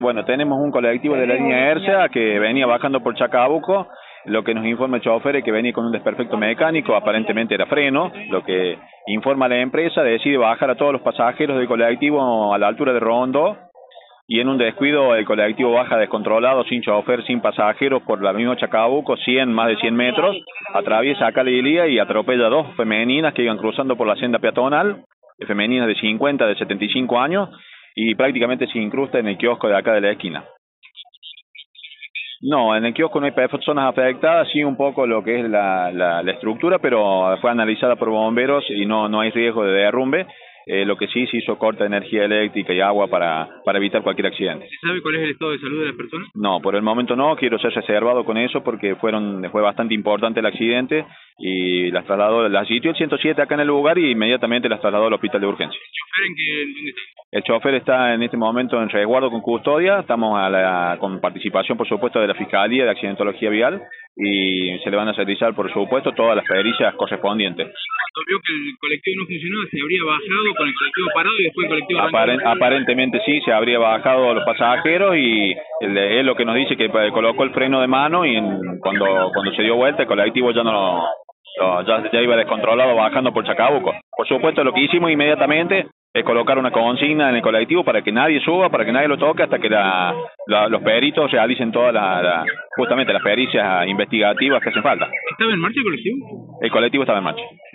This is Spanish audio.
Bueno, tenemos un colectivo de la línea ERCEA que venía bajando por Chacabuco. Lo que nos informa el chofer es que venía con un desperfecto mecánico, aparentemente era freno. Lo que informa la empresa, decide bajar a todos los pasajeros del colectivo a la altura de Rondo, y en un descuido el colectivo baja descontrolado, sin chofer, sin pasajeros, por la misma Chacabuco, más de 100 metros, atraviesa a Calilía y atropella a dos femeninas que iban cruzando por la senda peatonal, femeninas de 50, de 75 años, y prácticamente se incrusta en el kiosco de acá de la esquina. No, en el kiosco no hay personas afectadas, sí un poco lo que es la estructura, pero fue analizada por bomberos y no hay riesgo de derrumbe. Lo que sí se hizo corte de energía eléctrica y agua para evitar cualquier accidente. ¿Se sabe cuál es el estado de salud de las personas? No, por el momento no, quiero ser reservado con eso porque fue bastante importante el accidente y las asistió el 107 acá en el lugar y inmediatamente las trasladó al hospital de urgencia. ¿El chofer dónde está? El chofer está en este momento en resguardo con custodia, estamos con participación por supuesto de la Fiscalía de Accidentología Vial y se le van a realizar por supuesto todas las pericias correspondientes. Cuando vio que el colectivo no funcionaba, se habría bajado con el colectivo parado y después el colectivo aparentemente sí, se habría bajado los pasajeros y él lo que nos dice que colocó el freno de mano y cuando se dio vuelta el colectivo ya iba descontrolado bajando por Chacabuco. Por supuesto lo que hicimos inmediatamente es colocar una consigna en el colectivo para que nadie suba, para que nadie lo toque hasta que los peritos realicen todas justamente las pericias investigativas que hacen falta. ¿Estaba en marcha el colectivo? El colectivo estaba en marcha.